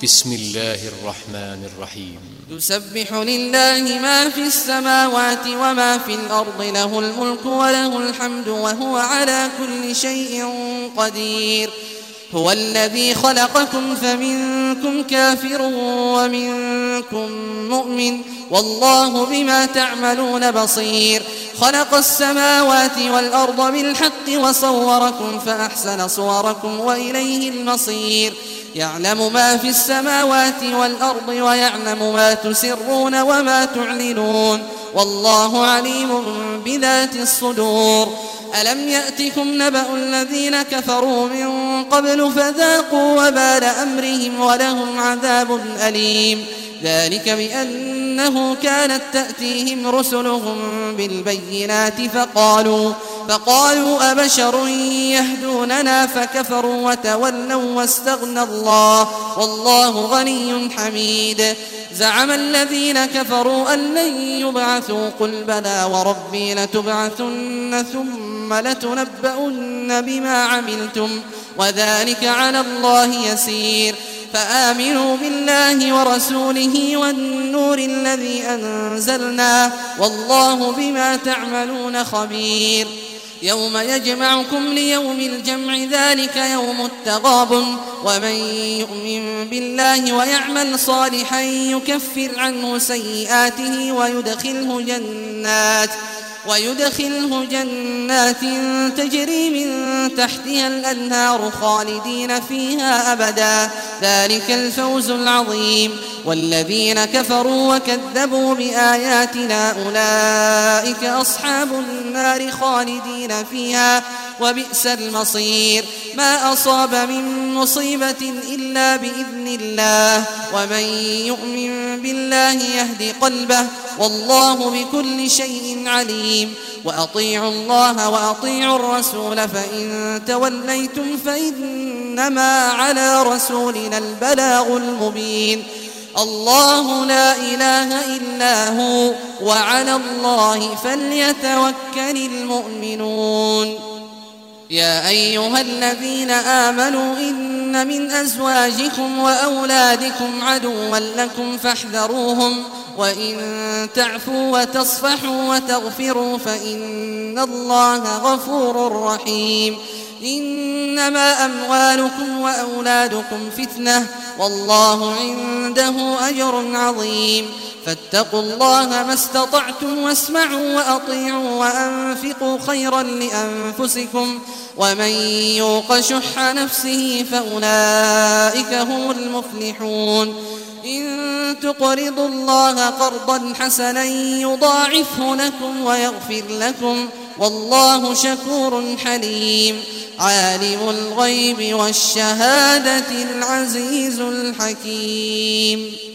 بسم الله الرحمن الرحيم يسبح لله ما في السماوات وما في الأرض له الملك وله الحمد وهو على كل شيء قدير هو الذي خلقكم فمنكم كافر ومنكم مؤمن والله بما تعملون بصير خلق السماوات والأرض بالحق وصوركم فأحسن صوركم وإليه المصير يعلم ما في السماوات والأرض ويعلم ما تسرون وما تعلنون والله عليم بذات الصدور ألم يأتكم نبأ الذين كفروا من قبل فذاقوا وبال أمرهم ولهم عذاب أليم ذلك بأنه كانت تأتيهم رسلهم بالبينات فقالوا أبشر يهدوننا فكفروا وتولوا واستغنى الله والله غني حميد زعم الذين كفروا أن لن يبعثوا قل بلى وربي لتبعثن ثم لتنبؤن بما عملتم وذلك على الله يسير فآمنوا بالله ورسوله والنور الذي أنزلنا والله بما تعملون خبير يوم يجمعكم ليوم الجمع ذلك يوم التغابن ومن يؤمن بالله ويعمل صالحا يكفر عنه سيئاته ويدخله جنات تجري من تحتها الأنهار خالدين فيها أبدا ذلك الفوز العظيم والذين كفروا وكذبوا بآياتنا أولئك أصحاب النار خالدين فيها وبئس المصير ما أصاب من مصيبة إلا بإذن الله ومن يؤمن بالله يهد قلبه والله بكل شيء عليم وأطيعوا الله وأطيعوا الرسول فإن توليتم فإنما على رسولنا البلاغ المبين الله لا إله إلا هو وعلى الله فليتوكل المؤمنون يا أيها الذين آمنوا إن من أزواجكم وأولادكم عدوا لكم فاحذروهم وإن تعفوا وتصفحوا وتغفروا فإن الله غفور رحيم إنما أموالكم وأولادكم فتنة والله عنده أجر عظيم فاتقوا الله ما استطعتم واسمعوا وأطيعوا وأنفقوا خيرا لأنفسكم ومن يوق شح نفسه فأولئك هم المفلحون إن تقرضوا الله قرضا حسنا يضاعفه لكم ويغفر لكم والله شكور حليم عالم الغيب والشهادة العزيز الحكيم